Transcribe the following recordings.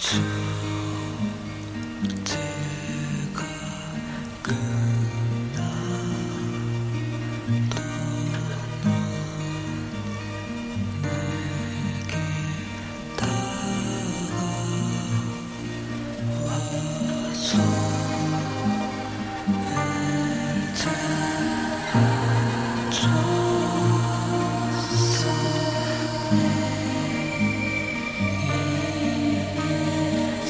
주제가 끝나 또는 내게 다가와서 일제해줬어.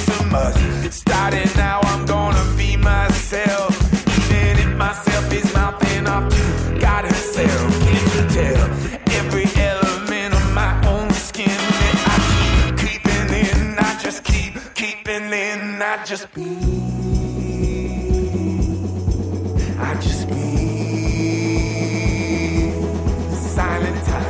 it's a must. Starting now, I'm gonna be myself. Even if myself is mouthing off to God herself. Can't you tell? Every element of my own skin that I keep creeping in. I just keep keeping in. I just be. I just be. The silent type.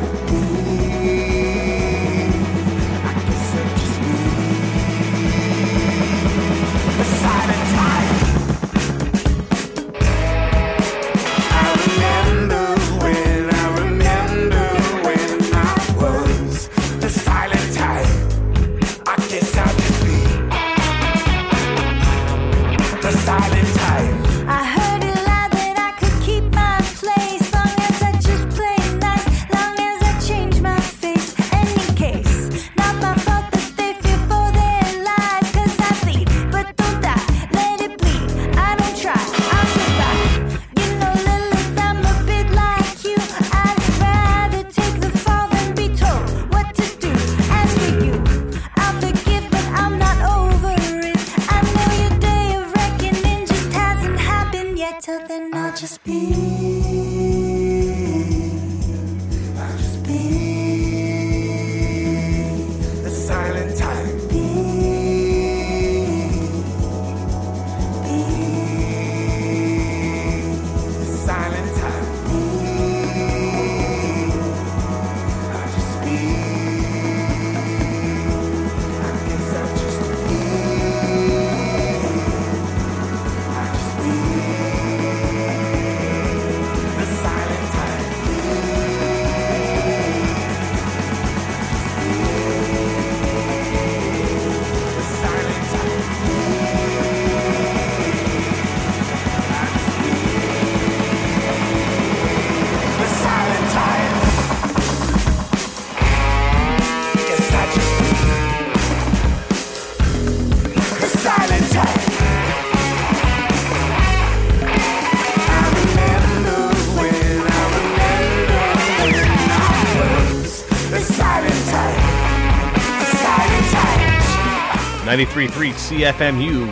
.3 CFMU,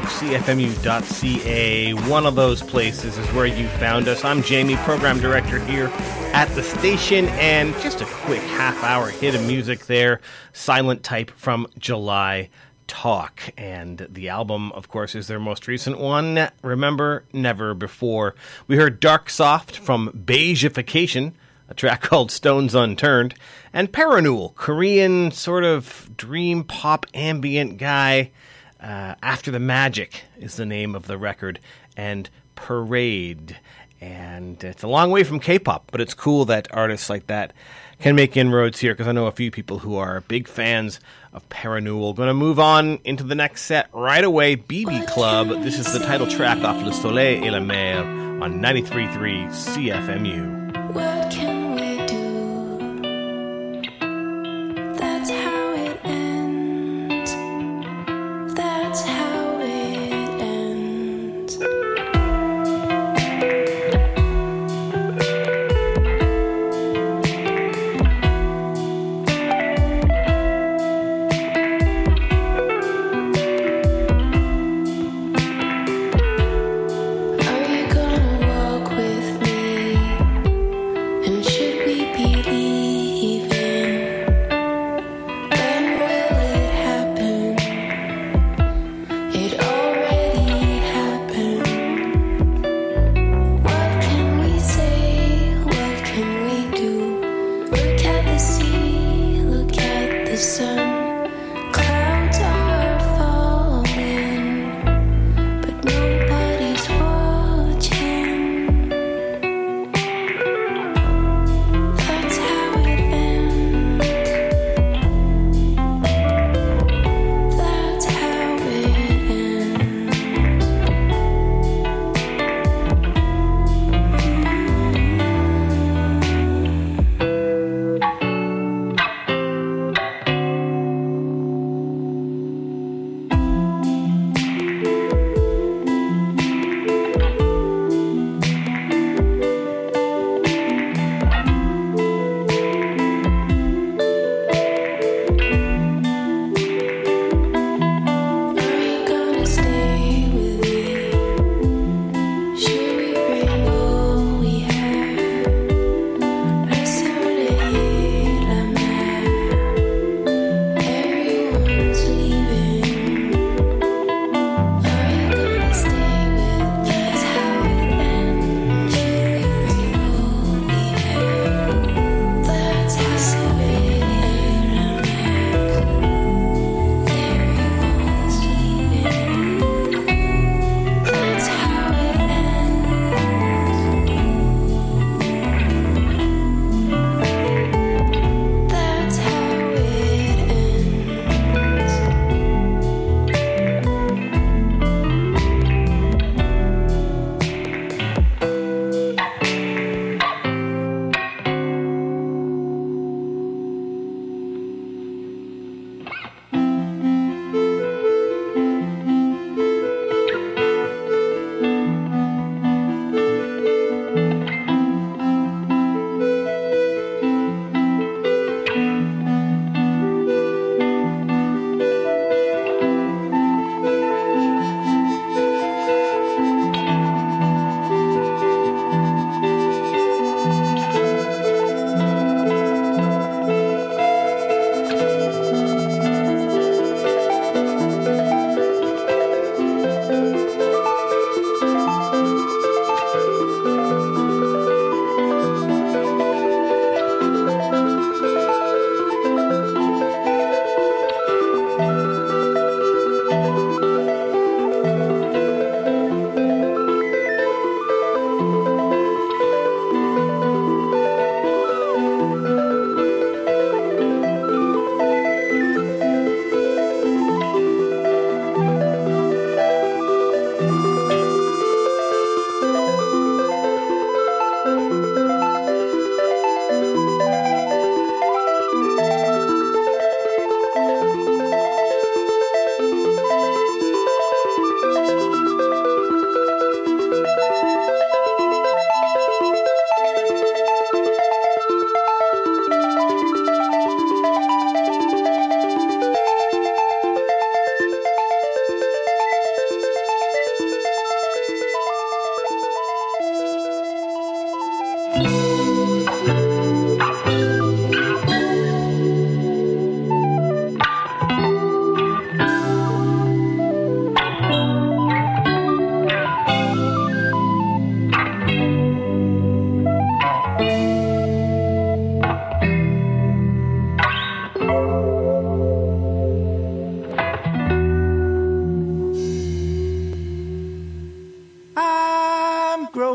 CFMU.ca. One of those places is where you found us. I'm Jamie, program director here at the station, and just a quick half-hour hit of music there. Silent Type from July Talk. And the album, of course, is their most recent one. Remember, Never Before. We heard Dark Soft from Beigification, a track called Stones Unturned, and Parannoul, Korean sort of dream pop ambient guy. After the Magic is the name of the record, and Parade. And it's a long way from K-pop, but it's cool that artists like that can make inroads here, because I know a few people who are big fans of Parannoul. Going to move on into the next set right away. BB Club. This is the title track off Le Soleil et la Mer on 93.3 CFMU. What can we do? That's how it ends. That's how it ends. Are you gonna walk with me?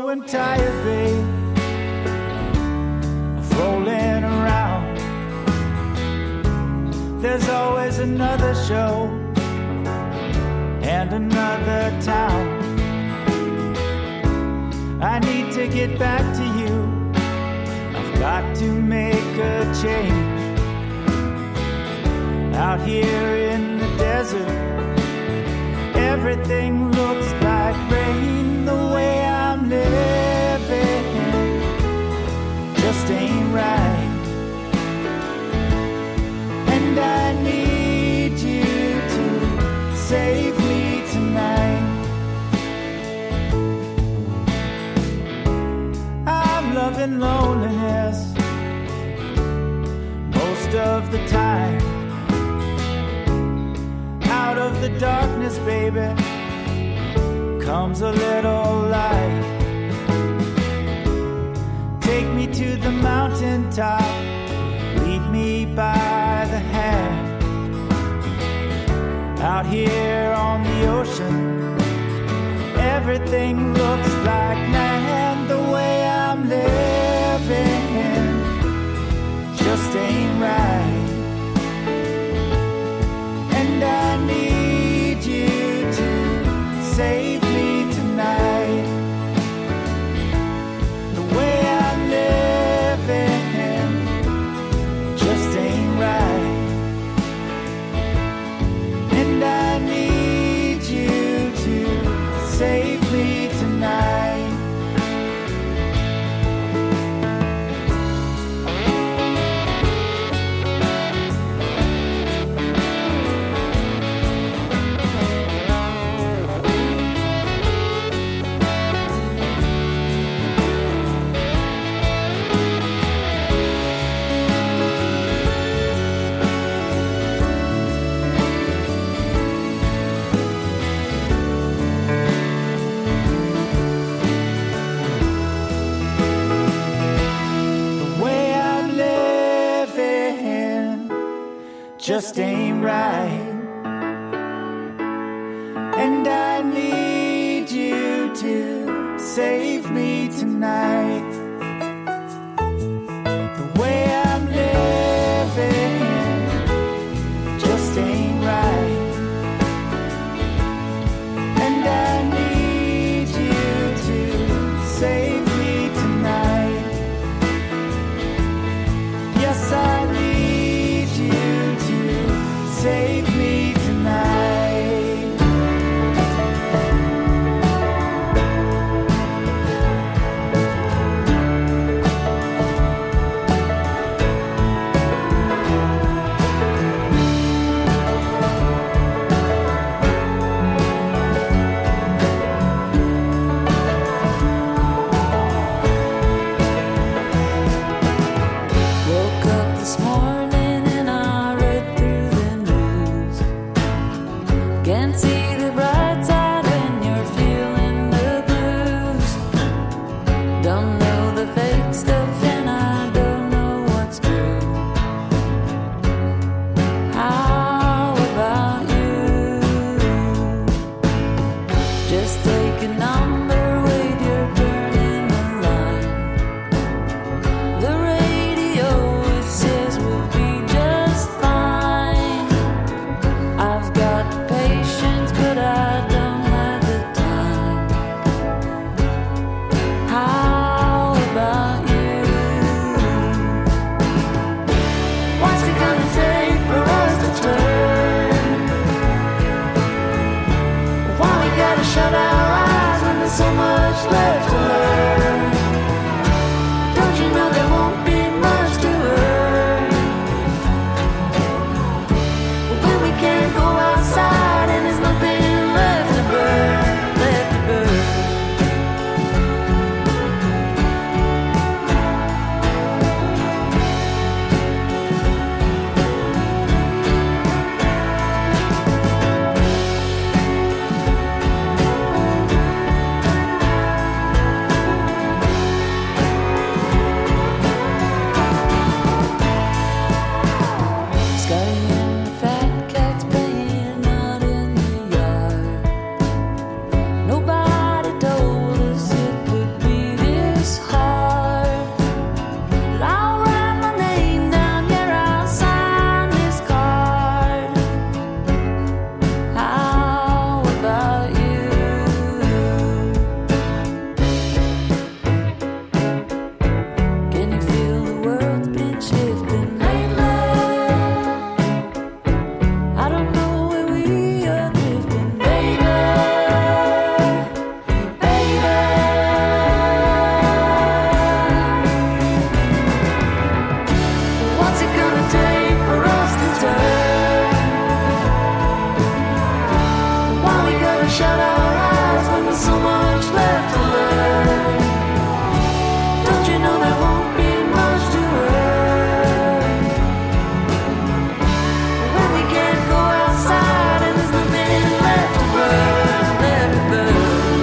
so and tired, babe, of rolling around. There's always another show and another town. I need to get back to you. I've got to make a change. Out here in the desert, everything looks like rain. The way I'm living just ain't right. And I need you to save me tonight. I'm loving loneliness most of the time. Out of the darkness, baby, comes a little light. Take me to the mountaintop, lead me by the hand. Out here on the ocean, everything looks like land. The way I'm living just ain't right. And I need you to save me tonight. The way I'm living just ain't right. And I need you to save me tonight. Just ain't right. And I need you to save me tonight. The way I'm living just ain't right. And I need you to save me tonight. Yes, I need you to save me tonight. Woke up this morning and I read through the news. Can't see the bright side when you're feeling the blues. Don't know the fake stuff and I don't know what's true. How about you? Just take a number, wait, you're burning the line. The radio, it says we'll be just fine. I've got the patience, but I don't have the time. How about you? What's it gonna take for us to turn? Why we gotta shut our eyes when there's so much left to learn? Don't you know there won't be much to earn? When we can't go outside and there's nothing left to burn, left to burn. shut our eyes when there's so much left to learn. Don't you know there won't be much to earn when we can't go outside and there's nothing left to burn, left to burn.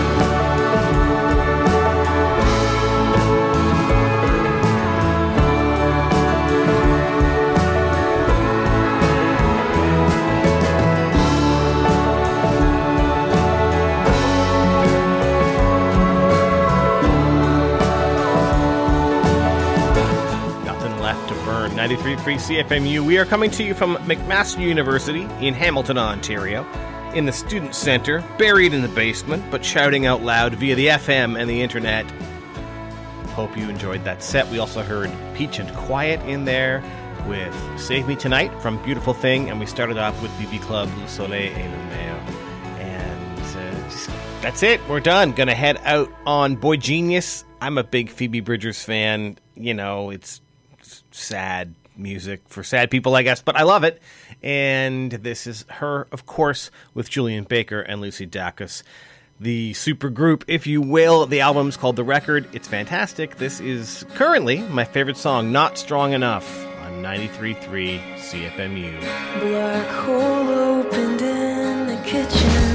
Nothing left to burn. 93.3 CFMU. We are coming to you from McMaster University in Hamilton, Ontario, in the Student Center, buried in the basement, but shouting out loud via the FM and the internet. Hope you enjoyed that set. We also heard Peach and Quiet in there with Save Me Tonight from Beautiful Thing, and we started off with BB Club, Le Soleil et le Mer. And that's it. We're done. Gonna head out on Boy Genius. I'm a big Phoebe Bridgers fan. You know, it's sad music for sad people, I guess, but I love it. And this is her, of course, with Julian Baker and Lucy Dacus. The super group, if you will. The album's called The Record. It's fantastic. This is currently my favorite song, Not Strong Enough, on 93.3 CFMU. Black hole opened in the kitchen.